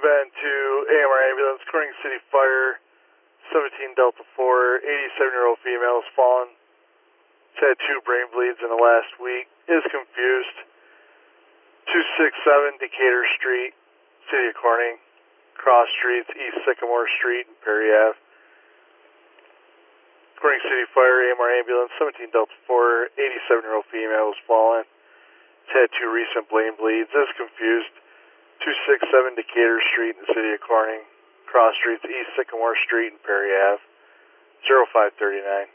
been to AMR Ambulance, Corning City Fire, 17 Delta 4, 87-year-old female has fallen. She's had 2 brain bleeds in the last week. Is confused. 267 Decatur Street, City of Corning. Cross Streets, East Sycamore Street, and Perry Ave. Corning City Fire, AMR Ambulance, 17 Delta 4, 87-year-old female has fallen. She's had 2 recent brain bleeds. Is confused. 267 Decatur Street in the City of Corning. Cross Streets, East Sycamore Street, and Perry Ave. 0539.